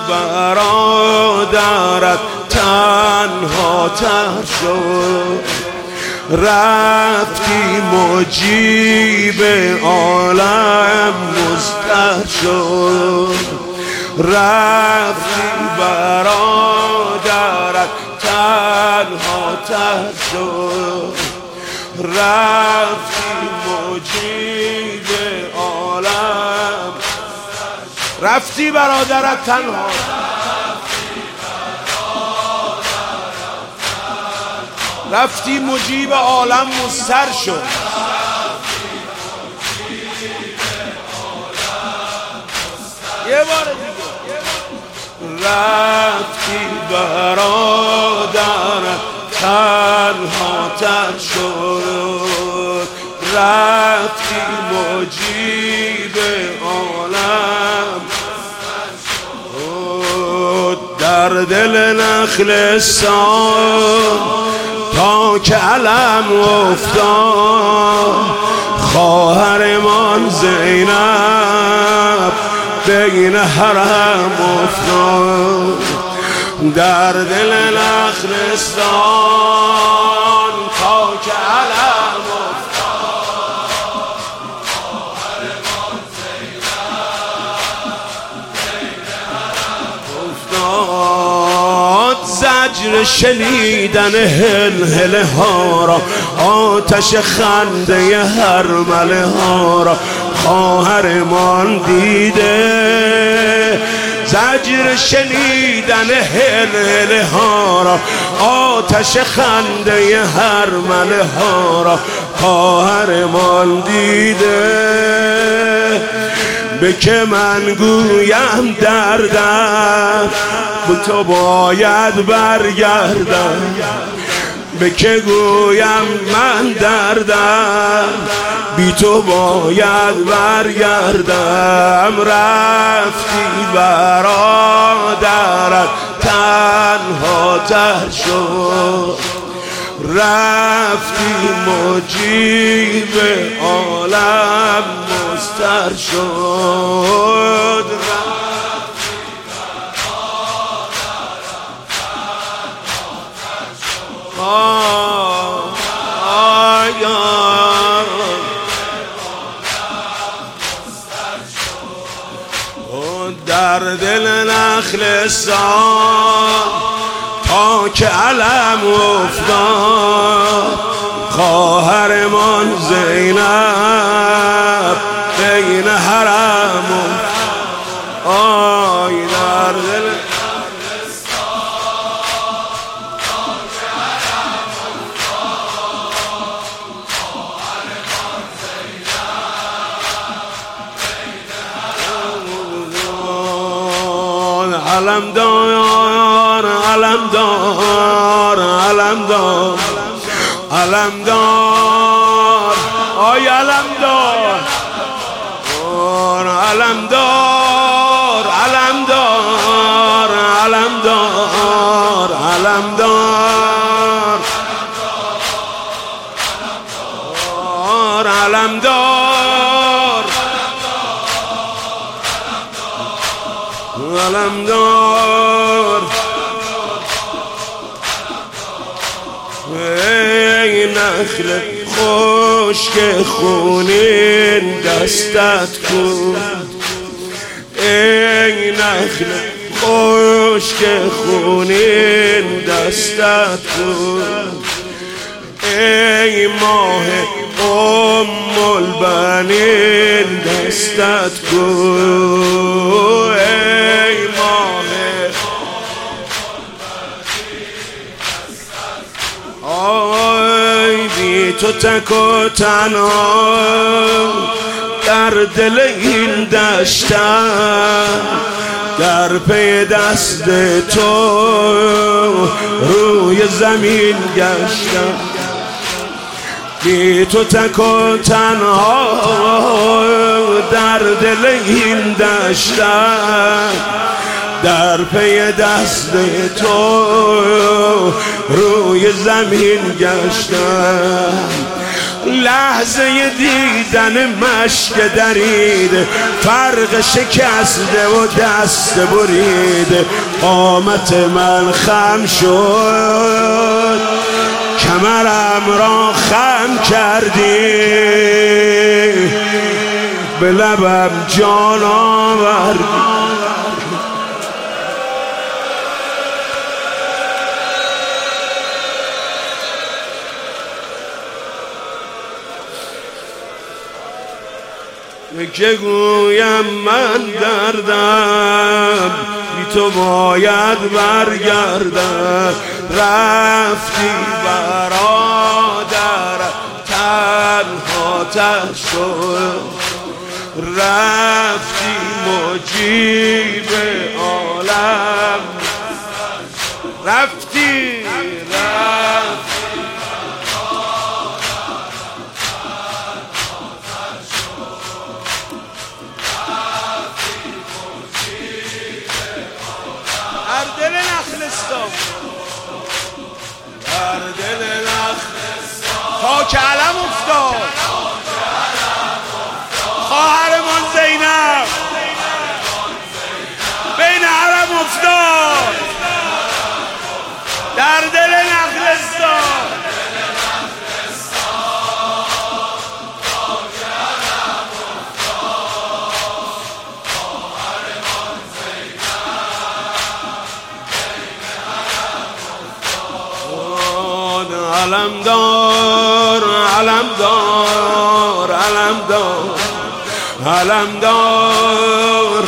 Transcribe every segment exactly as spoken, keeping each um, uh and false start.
برادرت تنها تر شد، رفتی مجیب عالم مضطر شد، رفتی برادرت تنها تر شد، رفتی مجیب عالم، رفتی برادرت تنها، رفتی مجیب عالم مضطر شد، یه بار دیگه، رفتی برادرت تنها تر شد، رفتی مجیب عالم در دل نخلستان تا که علم افتاد، خواهرمان زینب بین حرم افتاد، در دل نخلستان تا که علم افتاد، خواهرمان زینب بین حرم افتاد، زجر شنیدن هلهله ها را، آتش خنده هرمله ها را خواهرمان دیده، زجر شنیدن هلهله ها را، آتش خنده هرمله ها را خواهرمان دیده، به که من گویم دردم به تو باید برگردم، به که گویم من دردم بی تو باید برگردم، رفتی برادرت تنها تر شد، رفتی مجیب عالم مضطر شد، در دل نخلستان تا که علم افتاد، خواهرمان زینب بین حرم آی، در دل علم دار علم دار علم دار علم دار آی علم دار علم دار علم دار علم دار علم دار علم دار علم دار، ای نخل خشک خونین دستت کن، ای نخل خشک خونین دستت کن، ای ماه ام البنین دستت کن، ای ماه آی بی تو تک و تنها در دل این دشتم، در پی دست تو روی زمین گشتم، بی تو تک و تنها در دل این دشتم، در پی دست تو روی زمین گشتم، لحظه دیدن مشک درید، فرق شکسته و دست برید. قامت من خم شد، کمرم را خم کردی، به لبم جان آوردی. که گویم من دردم بی تو باید برگردم. رفتی برادر تنها شد، رفتی مجیب عالم، رفتی رفتی در دل نخلستان، در دل نخلستان تا که علم افتاد خواهرمان زینب بین حرم افتاد، در دل نخلستان. علم دار علم دار علم دار علم دار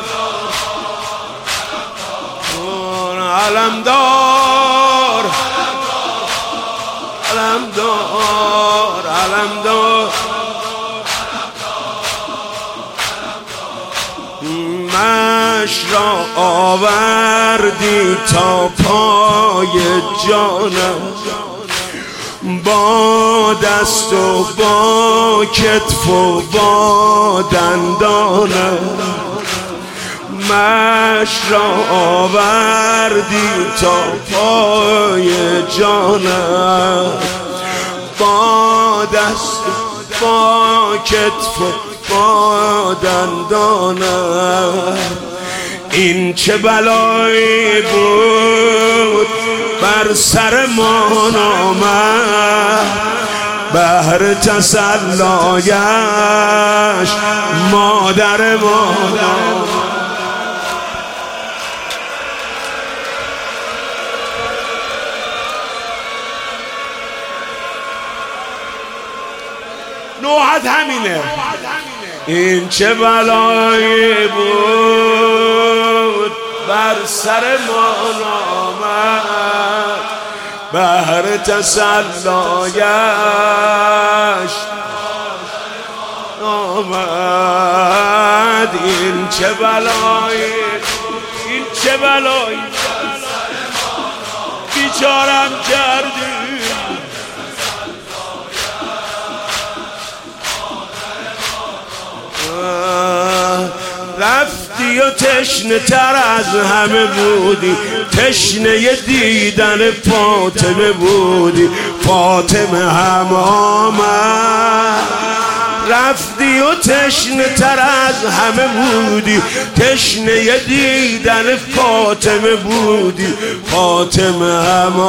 علم دار علم دار علم دار. مش را آوردی تا پای جانم، با دست و با کتف و با دندانم. مش را آوردی تا پای جانم، با دست و با کتف و با دندانم. این چه بلایی بود بر سرمان آمد، بهر تسلایش مادر ما. نوحت همینه. این چه بلایی بود بر سرمان آمد، بهر تسلایش آمد. این چه بلایی، این چه بلایی بیچارم کردی. رفتی و تشنه تر از همه بودی، تشنه دیدن فاطمه بودی. فاطمه هم آمد، رفتی و تشنه تر از همه بودی، تشنه دیدن فاطمه بودی. فاطمه هم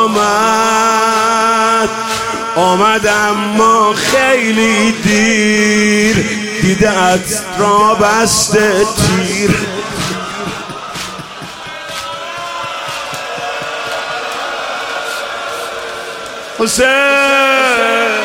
آمد، آمد اما خیلی دیر، دیدت را بسته تیر. حسین